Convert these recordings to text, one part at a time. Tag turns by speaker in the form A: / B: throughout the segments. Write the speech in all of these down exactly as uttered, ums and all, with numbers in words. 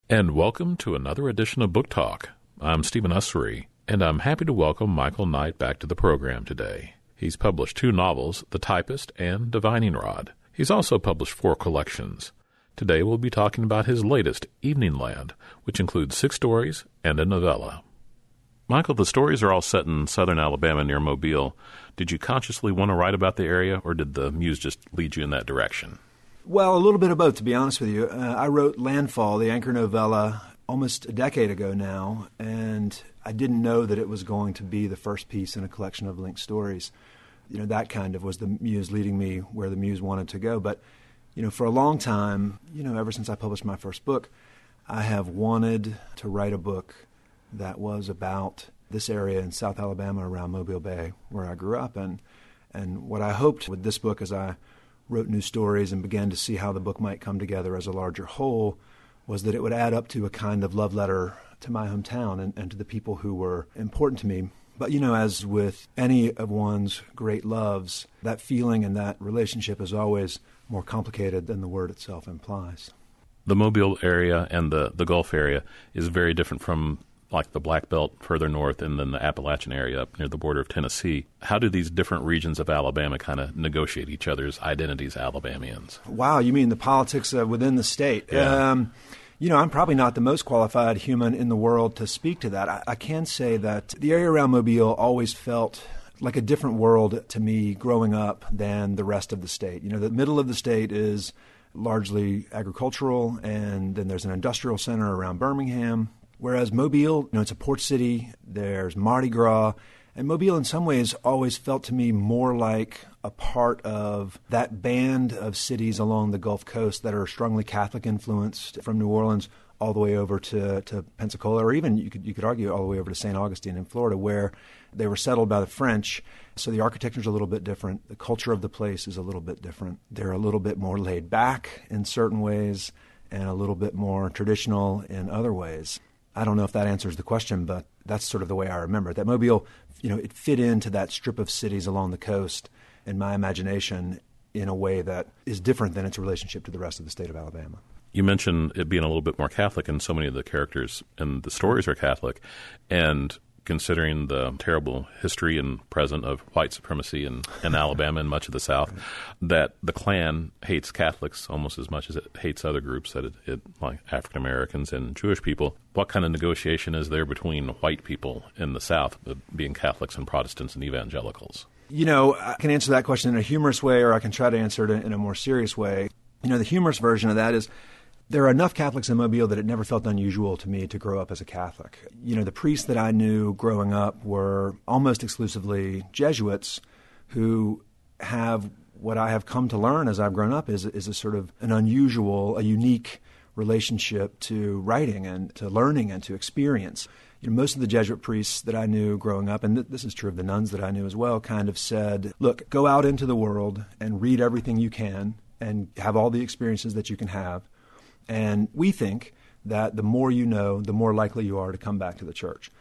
A: And welcome to another edition of Book Talk. I'm Stephen Ussery, and I'm happy to welcome Michael Knight back to the program today. He's published two novels, The Typist and Divining Rod. He's also published four collections. Today we'll be talking about his latest, Evening Land, which includes six stories and a novella. Michael, the stories are all set in southern Alabama near Mobile. Did you consciously want to write about the area, or did the muse just lead you in that direction?
B: Well, a little bit of both, to be honest with you. Uh, I wrote Landfall, the anchor novella, almost a decade ago now, and I didn't know that it was going to be the first piece in a collection of linked stories. You know, that kind of was the muse leading me where the muse wanted to go. But, you know, for a long time, you know, ever since I published my first book, I have wanted to write a book that was about this area in South Alabama around Mobile Bay, where I grew up. And, and what I hoped with this book as I wrote new stories and began to see how the book might come together as a larger whole was that it would add up to a kind of love letter to my hometown and, and to the people who were important to me. But, you know, as with any of one's great loves, that feeling and that relationship is always more complicated than the word itself implies.
A: The Mobile area and the, the Gulf area is very different from like the Black Belt further north and then the Appalachian area up near the border of Tennessee. How do these different regions of Alabama kind of negotiate each other's identities as Alabamians?
B: Wow, you mean the politics uh, within the state?
A: Yeah.
B: Um, you know, I'm probably not the most qualified human in the world to speak to that. I, I can say that the area around Mobile always felt like a different world to me growing up than the rest of the state. You know, the middle of the state is largely agricultural, and then there's an industrial center around Birmingham. Whereas Mobile, you know, it's a port city, there's Mardi Gras, and Mobile in some ways always felt to me more like a part of that band of cities along the Gulf Coast that are strongly Catholic influenced, from New Orleans all the way over to, to Pensacola, or even you could you could argue all the way over to Saint Augustine in Florida, where they were settled by the French. So the architecture is a little bit different. The culture of the place is a little bit different. They're a little bit more laid back in certain ways and a little bit more traditional in other ways. I don't know if that answers the question, but that's sort of the way I remember it. That Mobile, you know, it fit into that strip of cities along the coast in my imagination in a way that is different than its relationship to the rest of the state of Alabama.
A: You mentioned it being a little bit more Catholic, and so many of the characters and the stories are Catholic. And considering the terrible history and present of white supremacy in, in Alabama and much of the South, that the Klan hates Catholics almost as much as it hates other groups, that it, it like African Americans and Jewish people. What kind of negotiation is there between white people in the South, being Catholics and Protestants and evangelicals?
B: You know, I can answer that question in a humorous way, or I can try to answer it in a more serious way. You know, the humorous version of that is there are enough Catholics in Mobile that it never felt unusual to me to grow up as a Catholic. You know, the priests that I knew growing up were almost exclusively Jesuits who have what I have come to learn as I've grown up is, is a sort of an unusual, a unique relationship to writing and to learning and to experience. You know, most of the Jesuit priests that I knew growing up, and th- this is true of the nuns that I knew as well, kind of said, look, go out into the world and read everything you can and have all the experiences that you can have. And we think that the more you know, the more likely you are to come back to the church.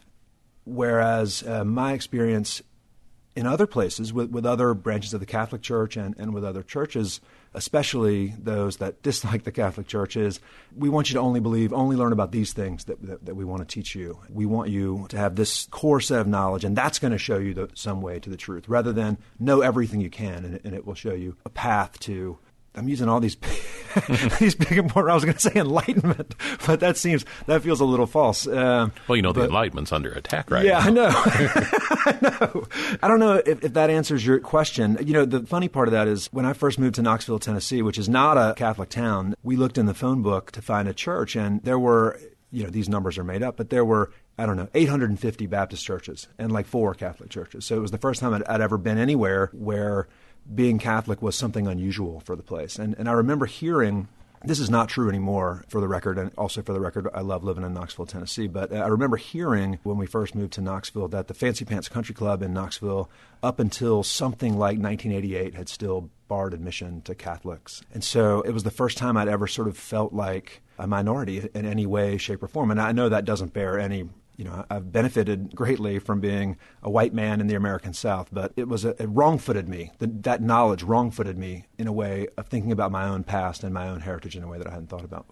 B: Whereas uh, my experience in other places with, with other branches of the Catholic Church and, and with other churches, especially those that dislike the Catholic Church, is we want you to only believe, only learn about these things that, that, that we want to teach you. We want you to have this core set of knowledge, and that's going to show you the, some way to the truth, rather than know everything you can, and, and it will show you a path to, I'm using all these these big important, I was going to say enlightenment, but that seems, that feels a little false. Um,
A: well, you know, the
B: but,
A: Enlightenment's under attack right
B: yeah,
A: now.
B: Yeah, I know. I know. I don't know if, if that answers your question. You know, the funny part of that is when I first moved to Knoxville, Tennessee, which is not a Catholic town, we looked in the phone book to find a church, and there were, you know, these numbers are made up, but there were, I don't know, eight hundred fifty Baptist churches and like four Catholic churches. So it was the first time I'd, I'd ever been anywhere where being Catholic was something unusual for the place. And and I remember hearing, this is not true anymore for the record, and also for the record, I love living in Knoxville, Tennessee, but I remember hearing when we first moved to Knoxville that the Fancy Pants Country Club in Knoxville, up until something like nineteen eighty-eight, had still barred admission to Catholics. And so it was the first time I'd ever sort of felt like a minority in any way, shape, or form. And I know that doesn't bear any, you know, I've benefited greatly from being a white man in the American South, but it was a, it wrong-footed me. The, that knowledge wrong-footed me in a way of thinking about my own past and my own heritage in a way that I hadn't thought about before.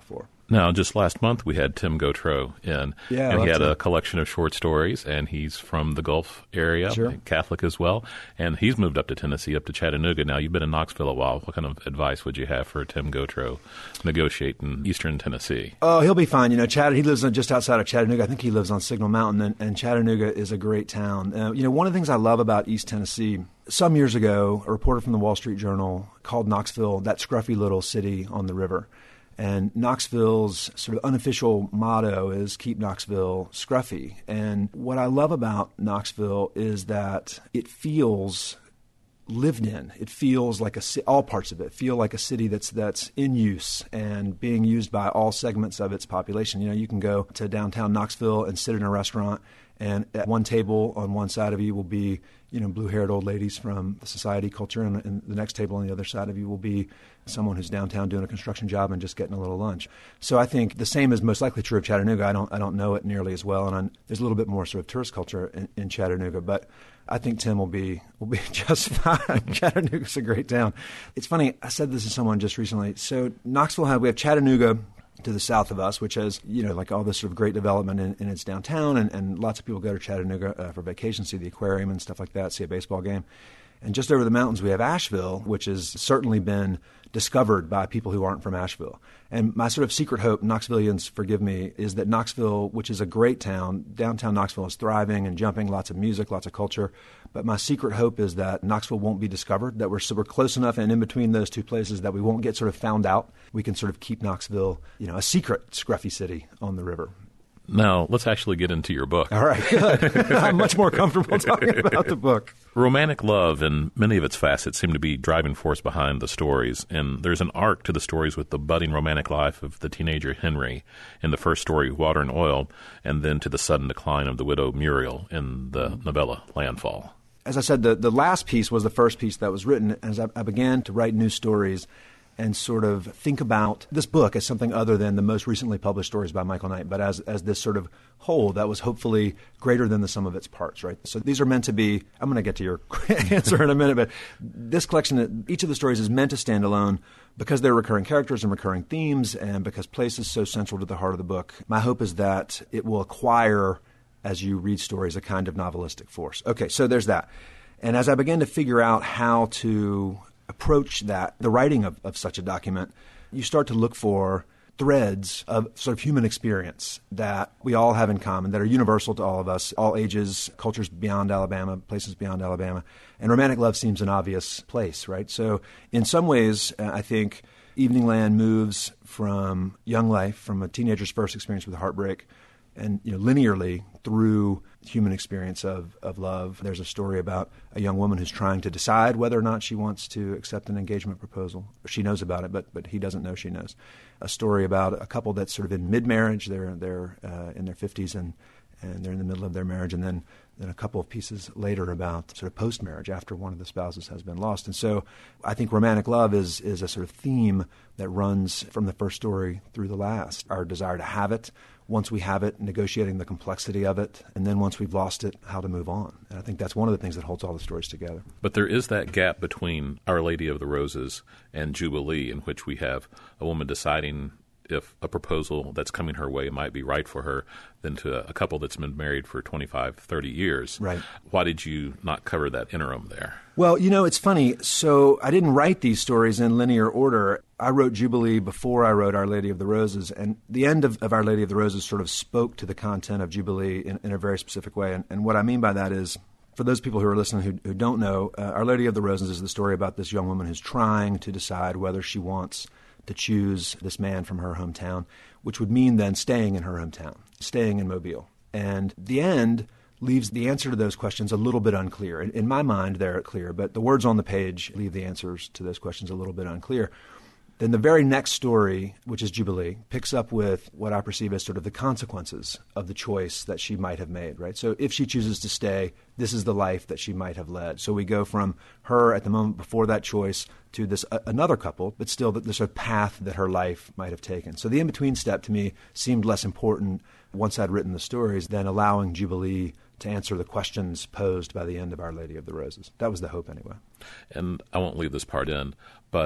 A: Now, just last month, we had Tim Gautreaux in,
B: yeah,
A: and he had
B: Tim.
A: a collection of short stories, and he's from the Gulf area,
B: Sure.
A: Catholic as well, and he's moved up to Tennessee, up to Chattanooga. Now, you've been in Knoxville a while. What kind of advice would you have for Tim Gautreaux negotiating eastern Tennessee?
B: Oh, he'll be fine. You know, Chatt- he lives just outside of Chattanooga. I think he lives on Signal Mountain, and, and Chattanooga is a great town. Uh, you know, one of the things I love about East Tennessee, some years ago, a reporter from the Wall Street Journal called Knoxville that scruffy little city on the river. And Knoxville's sort of unofficial motto is keep Knoxville scruffy. And what I love about Knoxville is that it feels lived in. It feels like a all parts of it feel like a city that's that's in use and being used by all segments of its population. You know, you can go to downtown Knoxville and sit in a restaurant, and at one table on one side of you will be, you know, blue-haired old ladies from the society culture, and, and the next table on the other side of you will be someone who's downtown doing a construction job and just getting a little lunch. So I think the same is most likely true of Chattanooga. I don't I don't know it nearly as well, and I'm, there's a little bit more sort of tourist culture in, in Chattanooga, but I think Tim will be will be just fine. Chattanooga's a great town. It's funny, I said this to someone just recently. So Knoxville, have, we have Chattanooga to the south of us, which has, you know, like all this sort of great development in, in its downtown, and, and lots of people go to Chattanooga uh, for vacation, see the aquarium and stuff like that, see a baseball game. And just over the mountains, we have Asheville, which has certainly been discovered by people who aren't from Asheville. And my sort of secret hope, Knoxvillians, forgive me, is that Knoxville, which is a great town, downtown Knoxville is thriving and jumping, lots of music, lots of culture. But my secret hope is that Knoxville won't be discovered, that we're, so we're close enough and in between those two places that we won't get sort of found out. We can sort of keep Knoxville, you know, a secret scruffy city on the river.
A: Now, let's actually get into your book.
B: All right, good. I'm much more comfortable talking about the book.
A: Romantic love and many of its facets seem to be driving force behind the stories, and there's an arc to the stories with the budding romantic life of the teenager Henry in the first story, Water and Oil, and then to the sudden decline of the widow Muriel in the novella Landfall.
B: As I said, the, the last piece was the first piece that was written. As I, I began to write new stories and sort of think about this book as something other than the most recently published stories by Michael Knight, but as as this sort of whole that was hopefully greater than the sum of its parts, right? So these are meant to be, I'm going to get to your answer in a minute, but this collection, each of the stories is meant to stand alone because they're recurring characters and recurring themes, and because place is so central to the heart of the book. My hope is that it will acquire, as you read stories, a kind of novelistic force. Okay, so there's that. And as I began to figure out how to approach that, the writing of, of such a document, you start to look for threads of sort of human experience that we all have in common, that are universal to all of us, all ages, cultures beyond Alabama, places beyond Alabama. And romantic love seems an obvious place, right? So in some ways, uh, I think Evening Land moves from young life, from a teenager's first experience with heartbreak, and you know, linearly through human experience of, of love. There's a story about a young woman who's trying to decide whether or not she wants to accept an engagement proposal. She knows about it, but but he doesn't know she knows. A story about a couple that's sort of in mid-marriage. They're they're uh, in their fifties and and they're in the middle of their marriage, and then then a couple of pieces later about sort of post-marriage after one of the spouses has been lost. And so I think romantic love is is a sort of theme that runs from the first story through the last. Our desire to have it, once we have it, negotiating the complexity of it, and then once we've lost it, how to move on. And I think that's one of the things that holds all the stories together.
A: But there is that gap between Our Lady of the Roses and Jubilee, in which we have a woman deciding if a proposal that's coming her way might be right for her than to a couple that's been married for twenty-five, thirty years.
B: Right.
A: Why did you not cover that interim there?
B: Well, you know, it's funny. So I didn't write these stories in linear order. I wrote Jubilee before I wrote Our Lady of the Roses, and the end of, of Our Lady of the Roses sort of spoke to the content of Jubilee in, in a very specific way. And, and what I mean by that is, for those people who are listening who, who don't know, uh, Our Lady of the Roses is the story about this young woman who's trying to decide whether she wants to choose this man from her hometown, which would mean then staying in her hometown, staying in Mobile. And the end leaves the answer to those questions a little bit unclear. In, in my mind, they're clear, but the words on the page leave the answers to those questions a little bit unclear. Then the very next story, which is Jubilee, picks up with what I perceive as sort of the consequences of the choice that she might have made, right? So if she chooses to stay, this is the life that she might have led. So we go from her at the moment before that choice to this uh, another couple, but still the, the sort of path that her life might have taken. So the in-between step to me seemed less important once I'd written the stories than allowing Jubilee to answer the questions posed by the end of Our Lady of the Roses. That was the hope anyway.
A: And I won't leave this part in, but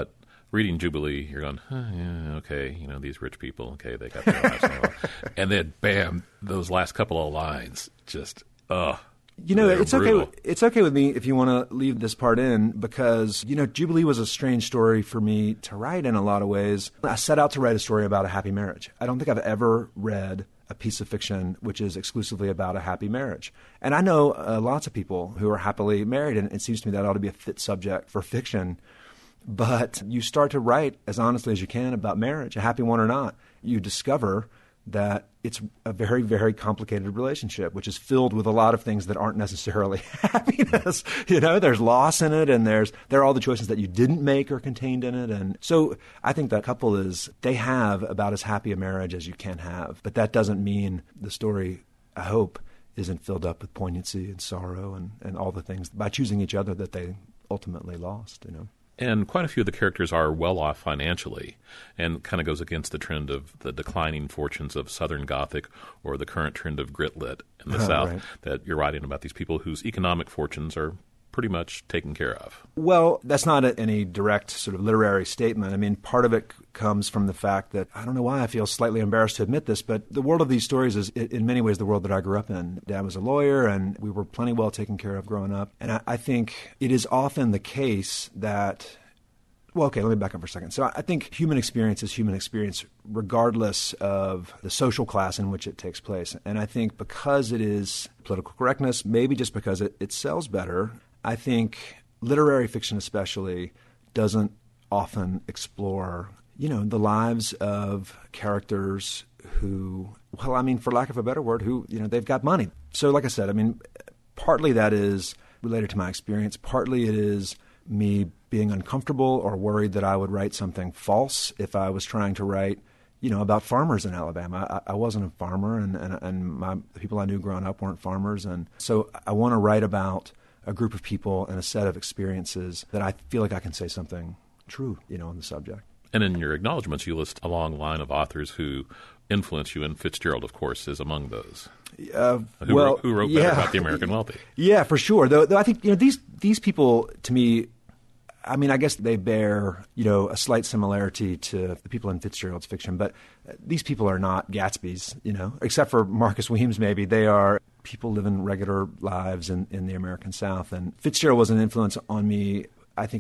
A: reading Jubilee, you're going, huh, yeah, okay, you know, these rich people, okay, they got their lives. And, and then, bam, those last couple of lines, just, ugh.
B: You know, it's
A: brutal.
B: okay. It's okay with me if you want to leave this part in because, you know, Jubilee was a strange story for me to write in a lot of ways. I set out to write a story about a happy marriage. I don't think I've ever read a piece of fiction which is exclusively about a happy marriage. And I know uh, lots of people who are happily married, and it seems to me that ought to be a fit subject for fiction. But you start to write as honestly as you can about marriage, a happy one or not. You discover that it's a very, very complicated relationship, which is filled with a lot of things that aren't necessarily happiness. You know, there's loss in it, and there's there are all the choices that you didn't make are contained in it. And so I think that couple is, they have about as happy a marriage as you can have. But that doesn't mean the story, I hope, isn't filled up with poignancy and sorrow and, and all the things by choosing each other that they ultimately lost, you know.
A: And quite a few of the characters are well off financially, and kind of goes against the trend of the declining fortunes of Southern Gothic or the current trend of grit lit in the
B: Oh,
A: South,
B: right.
A: that you're writing about these people whose economic fortunes are pretty much taken care of.
B: Well, that's not a, any direct sort of literary statement. I mean, part of it c- comes from the fact that, I don't know why I feel slightly embarrassed to admit this, but the world of these stories is i- in many ways the world that I grew up in. Dad was a lawyer, and we were plenty well taken care of growing up. And I, I think it is often the case that... Well, okay, let me back up for a second. So I think human experience is human experience regardless of the social class in which it takes place. And I think because it is political correctness, maybe just because it, it sells better, I think literary fiction especially doesn't often explore, you know, the lives of characters who, well, I mean, for lack of a better word, who, you know, they've got money. So like I said, I mean, partly that is related to my experience. Partly it is me being uncomfortable or worried that I would write something false if I was trying to write, you know, about farmers in Alabama. I, I wasn't a farmer, and, and, and my, the people I knew growing up weren't farmers. And so I want to write about a group of people and a set of experiences that I feel like I can say something true, you know, on the subject.
A: And in your acknowledgments, you list a long line of authors who influence you, and Fitzgerald, of course, is among those.
B: Uh,
A: who,
B: well,
A: wrote, who wrote
B: yeah.
A: better about the American wealthy?
B: Yeah, for sure. Though, though I think, you know, these these people, to me, I mean, I guess they bear, you know, a slight similarity to the people in Fitzgerald's fiction, but these people are not Gatsbys, you know, except for Marcus Weems, maybe. They are people living regular lives in, in the American South. And Fitzgerald was an influence on me, I think,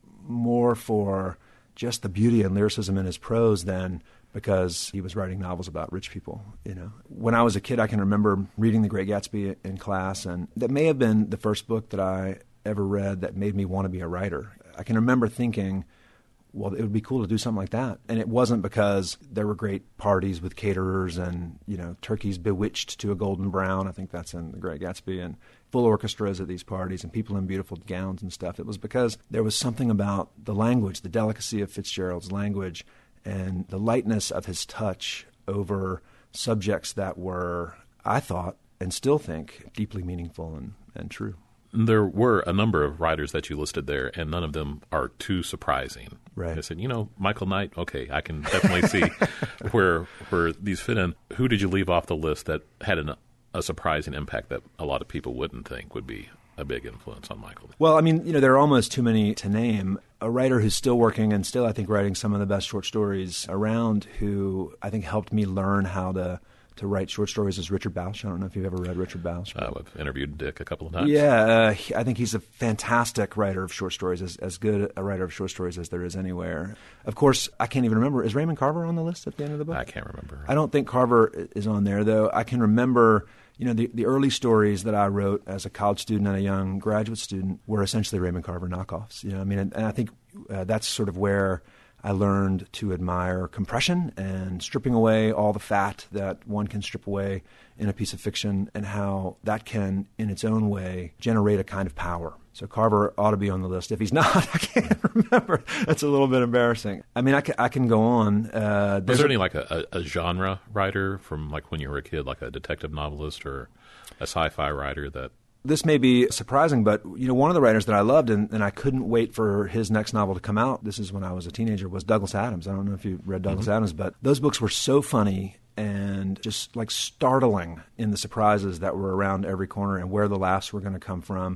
B: more for just the beauty and lyricism in his prose than because he was writing novels about rich people, you know. When I was a kid, I can remember reading The Great Gatsby in class, and that may have been the first book that I ever read that made me want to be a writer. I can remember thinking, well, it would be cool to do something like that. And it wasn't because there were great parties with caterers and, you know, turkeys bewitched to a golden brown. I think that's in The Great Gatsby, and full orchestras at these parties and people in beautiful gowns and stuff. It was because there was something about the language, the delicacy of Fitzgerald's language, and the lightness of his touch over subjects that were, I thought, and still think, deeply meaningful and, and true.
A: There were a number of writers that you listed there, and none of them are too surprising.
B: Right.
A: I said, you know, Michael Knight, okay, I can definitely see where where these fit in. Who did you leave off the list that had an, a surprising impact that a lot of people wouldn't think would be a big influence on Michael?
B: Well, I mean, you know, there are almost too many to name. A writer who's still working and still, I think, writing some of the best short stories around, who I think helped me learn how to to write short stories, is Richard Bausch. I don't know if you've ever read Richard Bausch.
A: Uh, I've interviewed Dick a couple of times.
B: Yeah, uh, he, I think he's a fantastic writer of short stories, as, as good a writer of short stories as there is anywhere. Of course, I can't even remember. Is Raymond Carver on the list at the end of the book?
A: I can't remember.
B: I don't think Carver is on there, though. I can remember, you know, the, the early stories that I wrote as a college student and a young graduate student were essentially Raymond Carver knockoffs. You know, I mean, and, and I think uh, that's sort of where I learned to admire compression and stripping away all the fat that one can strip away in a piece of fiction, and how that can, in its own way, generate a kind of power. So Carver ought to be on the list. If he's not, I can't remember. That's a little bit embarrassing. I mean, I can, I can go on. Uh,
A: Was there any like a, a, a genre writer from like when you were a kid, like a detective novelist or a sci-fi writer that...
B: This may be surprising, but you know, one of the writers that I loved, and, and I couldn't wait for his next novel to come out, this is when I was a teenager, was Douglas Adams. I don't know if you read Douglas mm-hmm. Adams, but those books were so funny and just like startling in the surprises that were around every corner and where the laughs were going to come from.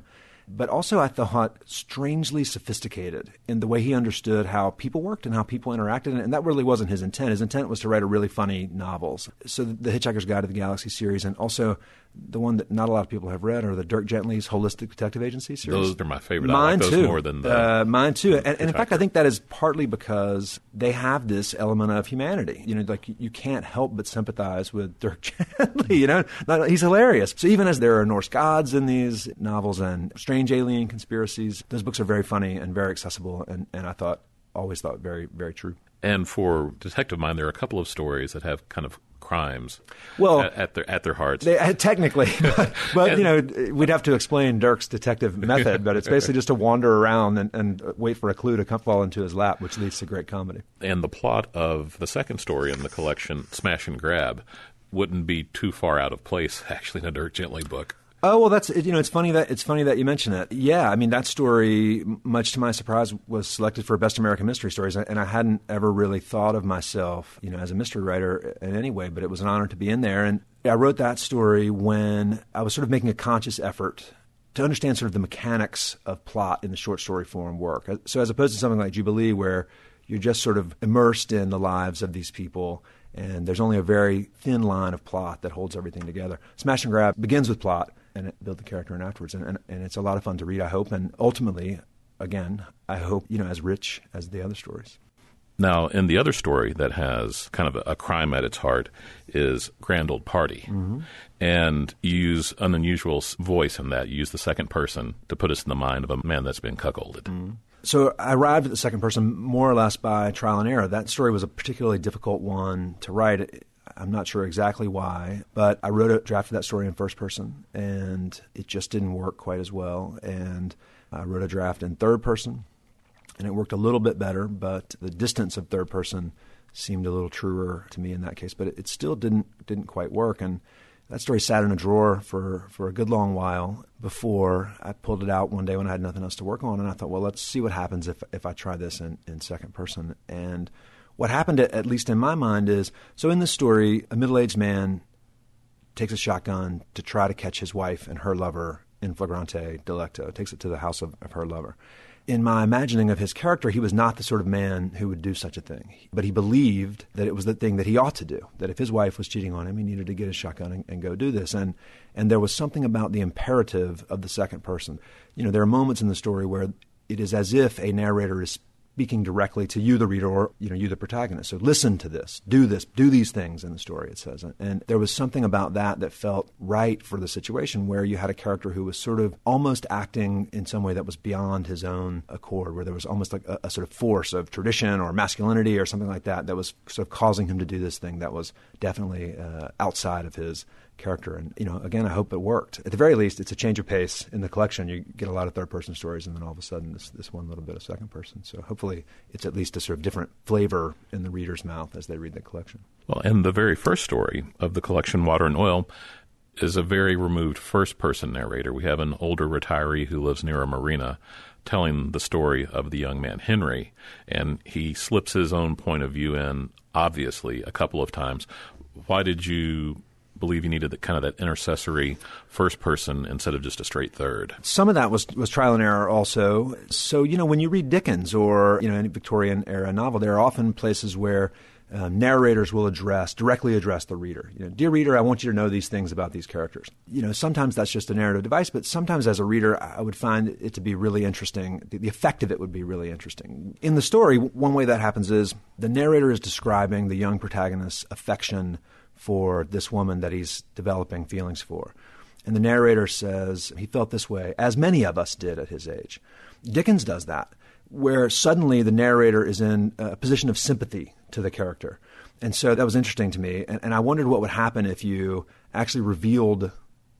B: but also I thought strangely sophisticated in the way he understood how people worked and how people interacted. And that really wasn't his intent. His intent was to write a really funny novels. So the Hitchhiker's Guide to the Galaxy series, and also the one that not a lot of people have read, are the Dirk Gently's Holistic Detective Agency series.
A: Those are my favorite.
B: Mine
A: I like those
B: too.
A: more than the
B: uh, mine too. And, and in fact, I think that is partly because they have this element of humanity. You know, like you can't help but sympathize with Dirk Gently. You know, he's hilarious. So even as there are Norse gods in these novels and strange alien conspiracies, those books are very funny and very accessible. And, and I thought, always thought, very, very true.
A: And for Detective Mind, there are a couple of stories that have kind of crimes
B: well,
A: at, at their at their hearts.
B: They, uh, technically, but, but you know, we'd have to explain Dirk's detective method. But it's basically just to wander around and, and wait for a clue to come fall into his lap, which leads to great comedy.
A: And the plot of the second story in the collection, Smash and Grab, wouldn't be too far out of place actually in a Dirk Gently book.
B: Oh, well, that's, you know, it's funny that it's funny that you mention it. Yeah, I mean, that story, much to my surprise, was selected for Best American Mystery Stories, and I hadn't ever really thought of myself, you know, as a mystery writer in any way, but it was an honor to be in there. And I wrote that story when I was sort of making a conscious effort to understand sort of the mechanics of plot in the short story form work. So as opposed to something like Jubilee, where you're just sort of immersed in the lives of these people, and there's only a very thin line of plot that holds everything together. Smash and Grab begins with plot, and it built the character in afterwards. And, and, and it's a lot of fun to read, I hope. And ultimately, again, I hope, you know, as rich as the other stories.
A: Now, in the other story that has kind of a, a crime at its heart is Grand Old Party.
B: Mm-hmm.
A: And you use an unusual voice in that. You use the second person to put us in the mind of a man that's been cuckolded.
B: Mm-hmm. So I arrived at the second person more or less by trial and error. That story was a particularly difficult one to write. I'm not sure exactly why, but I wrote a draft of that story in first person, and it just didn't work quite as well. And I wrote a draft in third person, and it worked a little bit better, but the distance of third person seemed a little truer to me in that case. But it, it still didn't didn't quite work, and that story sat in a drawer for, for a good long while before I pulled it out one day when I had nothing else to work on, and I thought, well, let's see what happens if if I try this in, in second person. And what happened, at least in my mind, is, so in this story, a middle-aged man takes a shotgun to try to catch his wife and her lover in flagrante delicto, takes it to the house of, of her lover. In my imagining of his character, he was not the sort of man who would do such a thing. But he believed that it was the thing that he ought to do, that if his wife was cheating on him, he needed to get his shotgun and, and go do this. And and there was something about the imperative of the second person. You know, there are moments in the story where it is as if a narrator is speaking directly to you, the reader, or you know, you, the protagonist. So listen to this, do this, do these things in the story, it says. And there was something about that that felt right for the situation, where you had a character who was sort of almost acting in some way that was beyond his own accord, where there was almost like a, a sort of force of tradition or masculinity or something like that that was sort of causing him to do this thing that was definitely uh, outside of his character. And, you know, again, I hope it worked. At the very least, it's a change of pace in the collection. You get a lot of third-person stories, and then all of a sudden this, this one little bit of second person. So hopefully it's at least a sort of different flavor in the reader's mouth as they read the collection.
A: Well, and the very first story of the collection, Water and Oil, is a very removed first-person narrator. We have an older retiree who lives near a marina telling the story of the young man, Henry, and he slips his own point of view in, obviously, a couple of times. Why did you believe you needed the kind of that intercessory first person instead of just a straight third?
B: Some of that was was trial and error also. So, you know, when you read Dickens or, you know, any Victorian era novel, there are often places where uh, narrators will address, directly address the reader. You know, dear reader, I want you to know these things about these characters. You know, sometimes that's just a narrative device, but sometimes as a reader, I would find it to be really interesting. The, the effect of it would be really interesting. In the story, one way that happens is the narrator is describing the young protagonist's affection for this woman that he's developing feelings for. And the narrator says he felt this way, as many of us did at his age. Dickens does that, where suddenly the narrator is in a position of sympathy to the character. And so that was interesting to me. And, and I wondered what would happen if you actually revealed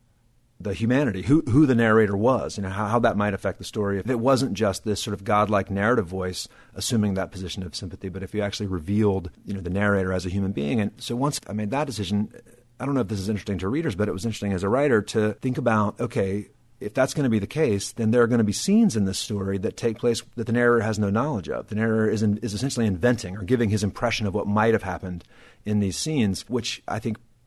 B: the humanity, who who the narrator was, you know, how, how that might affect the story. If it wasn't just this sort of godlike narrative voice assuming that position of sympathy, but if you actually revealed, you know, the narrator as a human being. And so once I made that decision, I don't know if this is interesting to readers, but it was interesting as a writer to think about, okay, if that's going to be the case, then there are going to be scenes in this story that take place that the narrator has no knowledge of. The narrator is, in, is essentially inventing or giving his impression of what might have happened in these scenes, which I think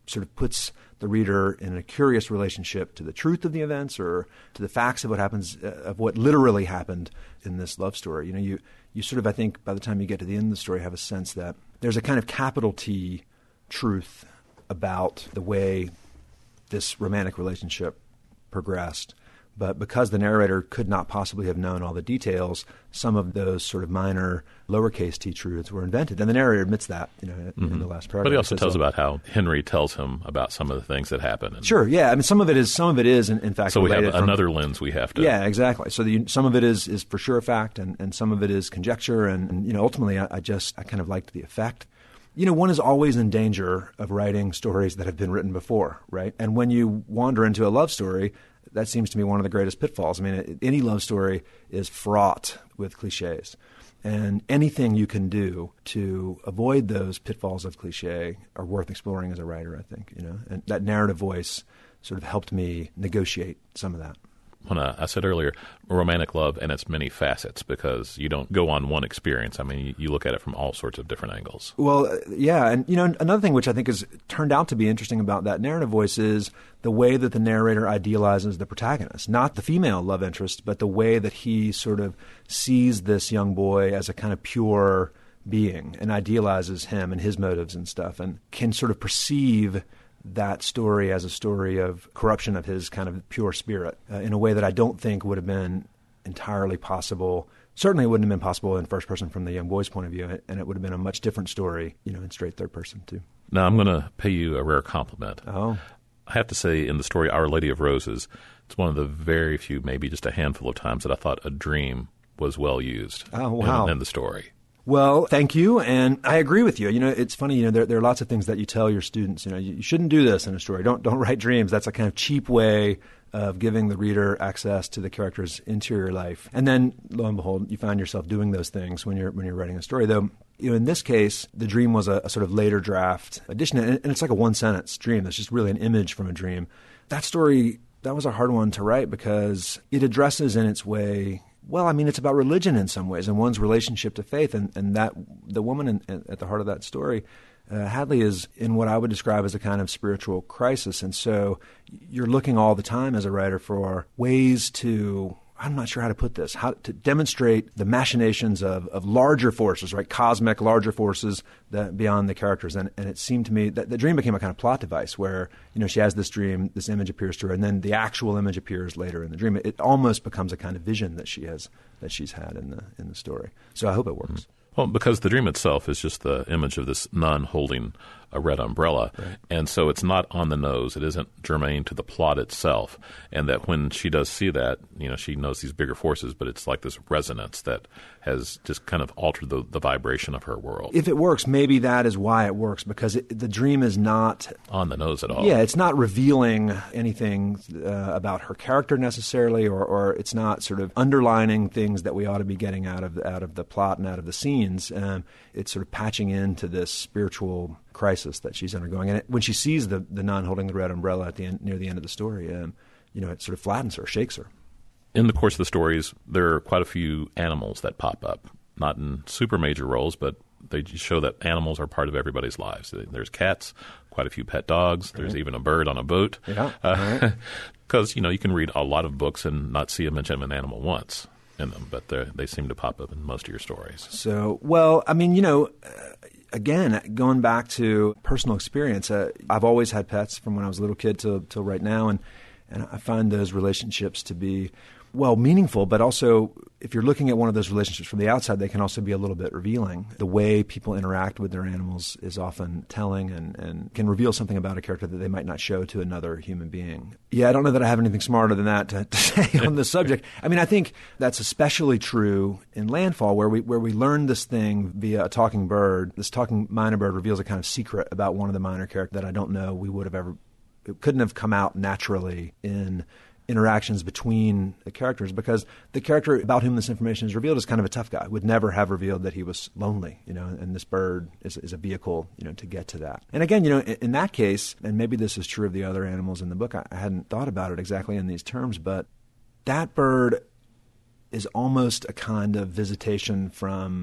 B: sort of puts the reader in a curious relationship to the truth of the events or to the facts of what happens, uh, of what literally happened in this love story. You know, you, you sort of, I think, by the time you get to the end of the story, have a sense that there's a kind of capital T truth about the way this romantic relationship progressed. But because the narrator could not possibly have known all the details, some of those sort of minor lowercase t truths were invented. And the narrator admits that, you know, mm-hmm. in the last paragraph.
A: But he also tells
B: so.
A: about how Henry tells him about some of the things that happen. And
B: sure, yeah. I mean, some of it is, some of it is in, in fact,
A: so we have
B: from,
A: another lens we have to.
B: Yeah, exactly. So the, some of it is is for sure a fact, and, and some of it is conjecture. And, and you know, ultimately, I, I just I kind of liked the effect. You know, one is always in danger of writing stories that have been written before, right? And when you wander into a love story, that seems to me one of the greatest pitfalls. I mean, any love story is fraught with cliches. And anything you can do to avoid those pitfalls of cliche are worth exploring as a writer, I think. You know, and that narrative voice sort of helped me negotiate some of that.
A: When I, I said earlier, romantic love and its many facets, because you don't go on one experience. I mean, you, you look at it from all sorts of different angles.
B: Well, uh, yeah. And, you know, another thing which I think has turned out to be interesting about that narrative voice is the way that the narrator idealizes the protagonist, not the female love interest, but the way that he sort of sees this young boy as a kind of pure being and idealizes him and his motives and stuff, and can sort of perceive that story as a story of corruption of his kind of pure spirit uh, in a way that I don't think would have been entirely possible. Certainly it wouldn't have been possible in first person from the young boy's point of view, and it would have been a much different story, you know, in straight third person too.
A: Now I'm going to pay you a rare compliment.
B: Oh.
A: I have to say, in the story Our Lady of Roses, it's one of the very few, maybe just a handful of times that I thought a dream was well used
B: oh, wow.
A: in, in the story.
B: Well, thank you, and I agree with you. You know, it's funny. You know, there, there are lots of things that you tell your students. You know, you, you shouldn't do this in a story. Don't don't write dreams. That's a kind of cheap way of giving the reader access to the character's interior life. And then, lo and behold, you find yourself doing those things when you're when you're writing a story. Though, you know, in this case, the dream was a, a sort of later draft addition, and, and it's like a one sentence dream. That's just really an image from a dream. That story, that was a hard one to write because it addresses in its way. Well, I mean, it's about religion in some ways and one's relationship to faith. And, and that the woman in, in, at the heart of that story, uh, Hadley, is in what I would describe as a kind of spiritual crisis. And so you're looking all the time as a writer for ways to, I'm not sure how to put this, how to demonstrate the machinations of, of larger forces, right? Cosmic, larger forces that beyond the characters. And, and it seemed to me that the dream became a kind of plot device where, you know, she has this dream, this image appears to her, and then the actual image appears later in the dream. It, it almost becomes a kind of vision that she has, that she's had in the in the story. So I hope it works.
A: Mm-hmm. Well, because the dream itself is just the image of this nun holding a red umbrella,
B: right.
A: And so it's not on the nose. It isn't germane to the plot itself, and that when she does see that, you know, she knows these bigger forces, but it's like this resonance that has just kind of altered the, the vibration of her world.
B: If it works, maybe that is why it works, because it, the dream is not
A: on the nose at all.
B: Yeah, it's not revealing anything uh, about her character necessarily, or, or it's not sort of underlining things that we ought to be getting out of out of the plot and out of the scenes. Um, it's sort of patching into this spiritual crisis that she's undergoing. And it, when she sees the, the nun holding the red umbrella at the end, near the end of the story, um, you know, it sort of flattens her, shakes her.
A: In the course of the stories, there are quite a few animals that pop up, not in super major roles, but they show that animals are part of everybody's lives. There's cats, quite a few pet dogs. Right. There's even a bird on a boat.
B: Yeah,
A: because, uh,
B: right.
A: you know, you can read a lot of books and not see a mention of an animal once in them, but they seem to pop up in most of your stories.
B: So, well, I mean, you know, uh, again, going back to personal experience, uh, I've always had pets from when I was a little kid till, till right now, and, and I find those relationships to be, well, meaningful, but also if you're looking at one of those relationships from the outside, they can also be a little bit revealing. The way people interact with their animals is often telling and, and can reveal something about a character that they might not show to another human being. Yeah, I don't know that I have anything smarter than that to, to say on the subject. I mean, I think that's especially true in Landfall, where we where we learn this thing via a talking bird. This talking minor bird reveals a kind of secret about one of the minor characters that I don't know we would have ever, it couldn't have come out naturally in interactions between the characters, because the character about whom this information is revealed is kind of a tough guy, would never have revealed that he was lonely, you know, and this bird is, is a vehicle, you know, to get to that. And again, you know, in, in that case, and maybe this is true of the other animals in the book, I, I hadn't thought about it exactly in these terms, but that bird is almost a kind of visitation from,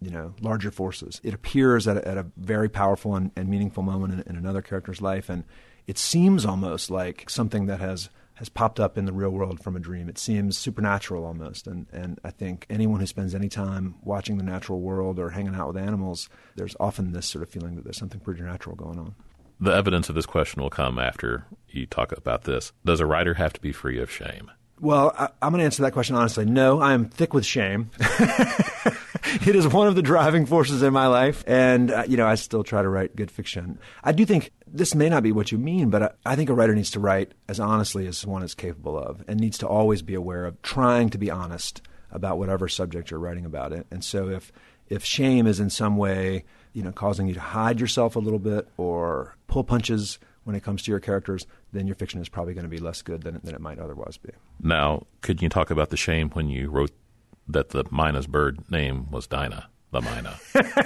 B: you know, larger forces. It appears at a, at a very powerful and, and meaningful moment in, in another character's life, and it seems almost like something that has has popped up in the real world from a dream. It seems supernatural almost, and, and I think anyone who spends any time watching the natural world or hanging out with animals, there's often this sort of feeling that there's something preternatural going on.
A: The evidence of this question will come after you talk about this. Does a writer have to be free of shame?
B: Well, I, I'm going to answer that question honestly. No, I am thick with shame. It is one of the driving forces in my life. And, uh, you know, I still try to write good fiction. I do think this may not be what you mean, but I, I think a writer needs to write as honestly as one is capable of, and needs to always be aware of trying to be honest about whatever subject you're writing about it. And so if if shame is in some way, you know, causing you to hide yourself a little bit or pull punches when it comes to your characters, then your fiction is probably going to be less good than, than it might otherwise be.
A: Now, could you talk about the shame when you wrote that the Mina's bird name was Dinah, the Mina?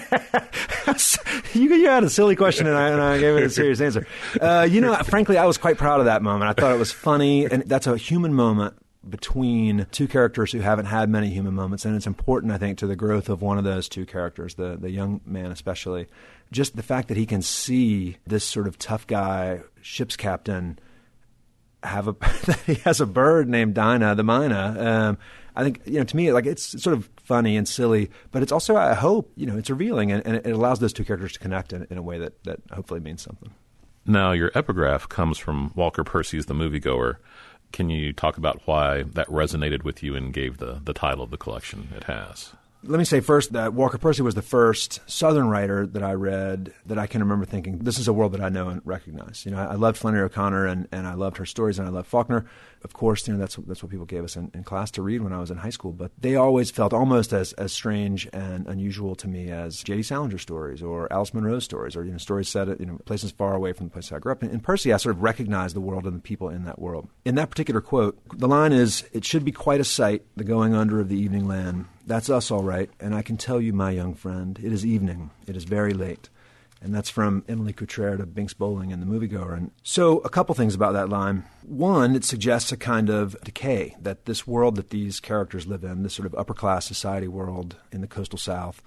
B: you, you had a silly question, and I, and I gave it a serious answer. Uh, you know, frankly, I was quite proud of that moment. I thought it was funny, and that's a human moment between two characters who haven't had many human moments, and it's important, I think, to the growth of one of those two characters, the, the young man especially. Just the fact that he can see this sort of tough guy, ship's captain, have a he has a bird named Dinah, the Mina. Um, I think, you know, to me, like, it's sort of funny and silly, but it's also, I hope, you know, it's revealing, and, and it allows those two characters to connect in, in a way that, that hopefully means something.
A: Now, your epigraph comes from Walker Percy's The Moviegoer. Can you talk about why that resonated with you and gave the, the title of the collection it has?
B: Let me say first that Walker Percy was the first Southern writer that I read that I can remember thinking, this is a world that I know and recognize. You know, I, I loved Flannery O'Connor, and, and I loved her stories, and I loved Faulkner. Of course, you know, that's that's what people gave us in, in class to read when I was in high school. But they always felt almost as, as strange and unusual to me as J D. Salinger stories or Alice Munro stories, or, you know, stories set at, you know, places far away from the place I grew up. In, in Percy, I sort of recognized the world and the people in that world. In that particular quote, the line is, "It should be quite a sight, the going under of the evening land. That's us, all right, and I can tell you, my young friend, it is evening. It is very late." And that's from Emily Coutrert of Binks Bowling and The Moviegoer. And so a couple things about that line. One, it suggests a kind of decay, that this world that these characters live in, this sort of upper-class society world in the coastal South,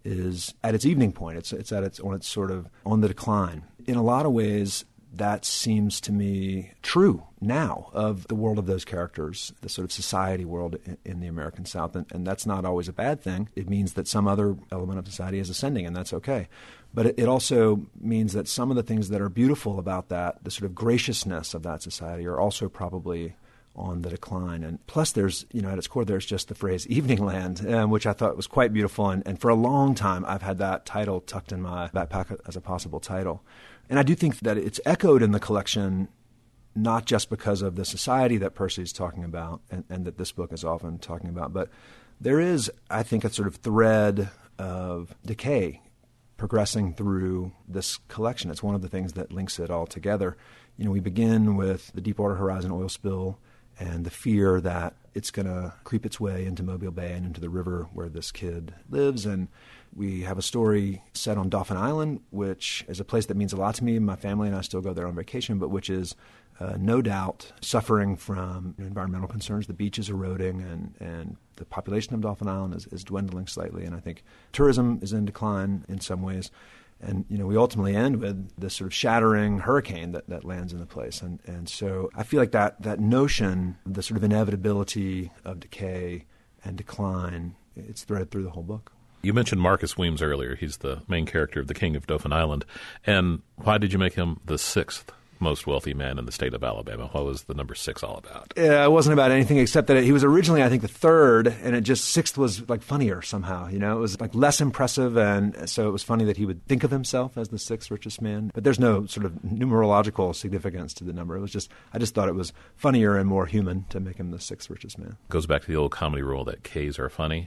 B: is at its evening point. It's it's at its on its sort of on the decline. In a lot of ways, that seems to me true now of the world of those characters, the sort of society world in, in the American South. And, and that's not always a bad thing. It means that some other element of society is ascending, and that's okay. But it, it also means that some of the things that are beautiful about that, the sort of graciousness of that society, are also probably on the decline. And plus there's, you know, at its core, there's just the phrase Evening Land, um, which I thought was quite beautiful. And, and for a long time, I've had that title tucked in my backpack as a possible title. And I do think that it's echoed in the collection, not just because of the society that Percy's talking about and, and that this book is often talking about, but there is, I think, a sort of thread of decay progressing through this collection. It's one of the things that links it all together. You know, we begin with the Deepwater Horizon oil spill and the fear that it's going to creep its way into Mobile Bay and into the river where this kid lives. And we have a story set on Dauphin Island, which is a place that means a lot to me. My family and I still go there on vacation, but which is uh, no doubt suffering from environmental concerns. The beach is eroding, and, and the population of Dauphin Island is, is dwindling slightly. And I think tourism is in decline in some ways. And, you know, we ultimately end with this sort of shattering hurricane that, that lands in the place. And, and so I feel like that, that notion, the sort of inevitability of decay and decline, it's threaded through the whole book.
A: You mentioned Marcus Weems earlier. He's the main character of The King of Dauphin Island. And why did you make him the sixth most wealthy man in the state of Alabama? What was the number six all about?
B: Yeah, it wasn't about anything except that it, he was originally, I think, the third, and it just sixth was like funnier somehow. You know, it was like less impressive, and so it was funny that he would think of himself as the sixth richest man. But there's no sort of numerological significance to the number. It was just, I just thought it was funnier and more human to make him the sixth richest man.
A: Goes back to the old comedy rule that K's are funny.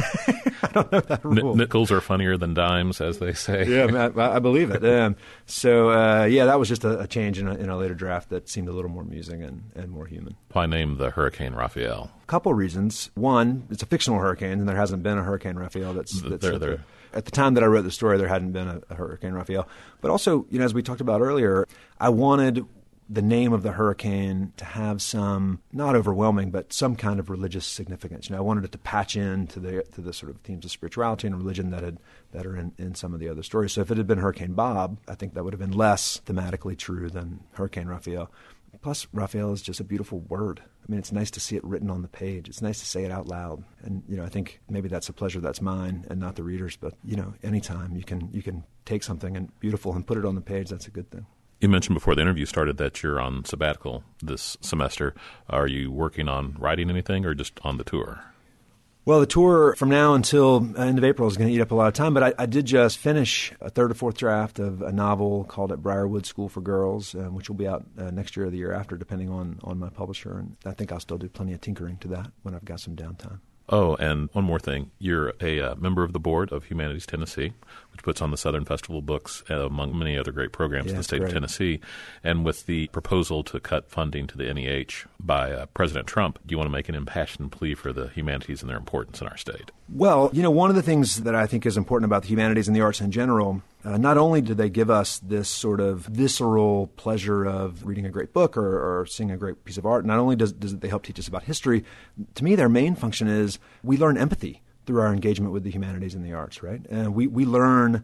B: I don't know that rule.
A: N- nickels are funnier than dimes, as they say.
B: Yeah, I, I believe it. Um, so, uh, yeah, that was just a, a change in a, in a later draft that seemed a little more amusing and, and more human.
A: Why name the hurricane Raphael?
B: A couple reasons. One, it's a fictional hurricane, and there hasn't been a Hurricane Raphael. That's, that's
A: they're, they're,
B: at the time that I wrote the story, there hadn't been a, a Hurricane Raphael. But also, you know, as we talked about earlier, I wanted the name of the hurricane to have some, not overwhelming, but some kind of religious significance. You know, I wanted it to patch in to the to the sort of themes of spirituality and religion that had that are in, in some of the other stories. So if it had been Hurricane Bob, I think that would have been less thematically true than Hurricane Raphael. Plus, Raphael is just a beautiful word. I mean, it's nice to see it written on the page. It's nice to say it out loud. And, you know, I think maybe that's a pleasure that's mine and not the reader's. But, you know, anytime you can you can take something and beautiful and put it on the page, that's a good thing.
A: You mentioned before the interview started that you're on sabbatical this semester. Are you working on writing anything or just on the tour?
B: Well, the tour from now until end of April is going to eat up a lot of time, but I, I did just finish a third or fourth draft of a novel called At Briarwood School for Girls, um, which will be out uh, next year or the year after, depending on, on my publisher. And I think I'll still do plenty of tinkering to that when I've got some downtime.
A: Oh, and one more thing. You're a uh, member of the board of Humanities Tennessee, which puts on the Southern Festival books, uh, among many other great programs
B: yeah,
A: in the state
B: great.
A: of Tennessee. And with the proposal to cut funding to the N E H by uh, President Trump, do you want to make an impassioned plea for the humanities and their importance in our state?
B: Well, you know, one of the things that I think is important about the humanities and the arts in general, uh, not only do they give us this sort of visceral pleasure of reading a great book or, or seeing a great piece of art, not only does, does they help teach us about history, to me their main function is we learn empathy through our engagement with the humanities and the arts, right? And we, we learn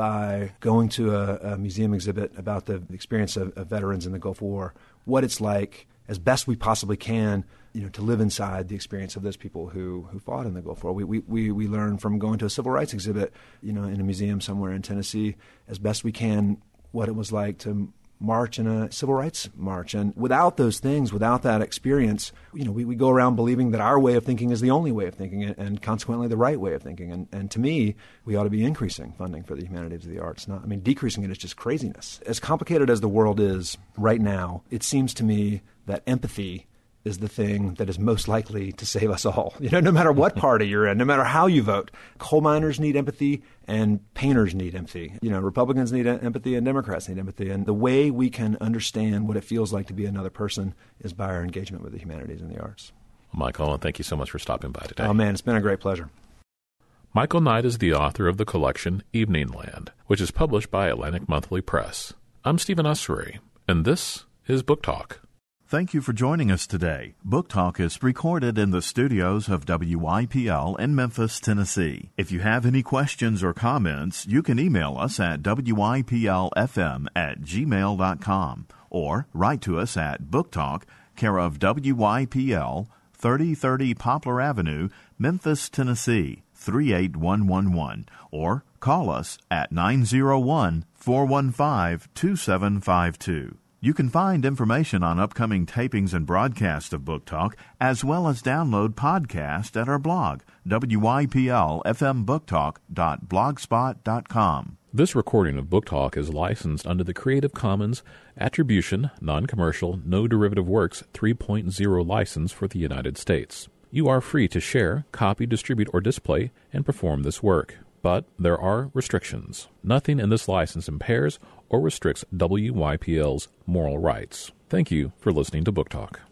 B: by going to a, a museum exhibit about the experience of, of veterans in the Gulf War, what it's like as best we possibly can, you know, to live inside the experience of those people who, who fought in the Gulf War. We, we, we, we learn from going to a civil rights exhibit, you know, in a museum somewhere in Tennessee, as best we can, what it was like to march in a civil rights march. And without those things, without that experience, you know, we, we go around believing that our way of thinking is the only way of thinking and, and consequently the right way of thinking. And, and to me, we ought to be increasing funding for the humanities and the arts. Not, I mean, decreasing it is just craziness. As complicated as the world is right now, it seems to me that empathy is the thing that is most likely to save us all. You know, no matter what party you're in, no matter how you vote, coal miners need empathy and painters need empathy. You know, Republicans need empathy and Democrats need empathy. And the way we can understand what it feels like to be another person is by our engagement with the humanities and the arts.
A: Well, Michael, thank you so much for stopping by today.
B: Oh, man, it's been a great pleasure.
A: Michael Knight is the author of the collection Evening Land, which is published by Atlantic Monthly Press. I'm Stephen Ussery, and this is Book Talk.
C: Thank you for joining us today. Book Talk is recorded in the studios of W Y P L in Memphis, Tennessee. If you have any questions or comments, you can email us at W Y P L F M at gmail dot com or write to us at Book Talk, care of W Y P L, thirty thirty Poplar Avenue, Memphis, Tennessee, three eight one one one, or call us at nine zero one, four one five, two seven five two. You can find information on upcoming tapings and broadcasts of Book Talk, as well as download podcasts at our blog, W Y P L F M book talk dot blogspot dot com.
A: This recording of Book Talk is licensed under the Creative Commons Attribution, Non-Commercial, No Derivative Works three point oh license for the United States. You are free to share, copy, distribute, or display and perform this work. But there are restrictions. Nothing in this license impairs or restricts W Y P L's moral rights. Thank you for listening to Book Talk.